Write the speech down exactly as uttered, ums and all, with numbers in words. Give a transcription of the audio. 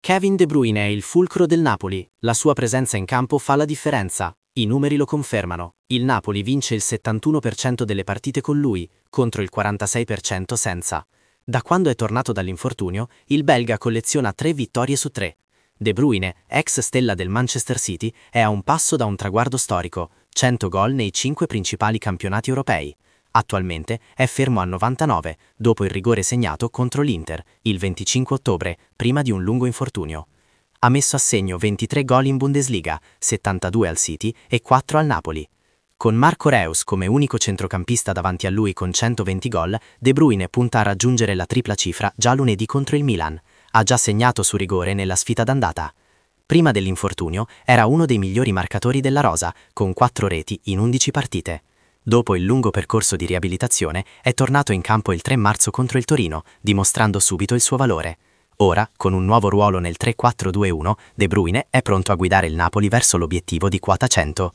Kevin De Bruyne è il fulcro del Napoli, la sua presenza in campo fa la differenza. I numeri lo confermano. Il Napoli vince il settantuno per cento delle partite con lui, contro il quarantasei per cento senza. Da quando è tornato dall'infortunio, il belga colleziona tre vittorie su tre. De Bruyne, ex stella del Manchester City, è a un passo da un traguardo storico, cento gol nei cinque principali campionati europei. Attualmente è fermo a novantanove, dopo il rigore segnato contro l'Inter, il venticinque ottobre, prima di un lungo infortunio. Ha messo a segno ventitré gol in Bundesliga, settantadue al City e quattro al Napoli. Con Marco Reus come unico centrocampista davanti a lui con centoventi gol, De Bruyne punta a raggiungere la tripla cifra già lunedì contro il Milan. Ha già segnato su rigore nella sfida d'andata. Prima dell'infortunio era uno dei migliori marcatori della rosa, con quattro reti in undici partite. Dopo il lungo percorso di riabilitazione, è tornato in campo il tre marzo contro il Torino, dimostrando subito il suo valore. Ora, con un nuovo ruolo nel tre quattro due uno, De Bruyne è pronto a guidare il Napoli verso l'obiettivo di quota cento.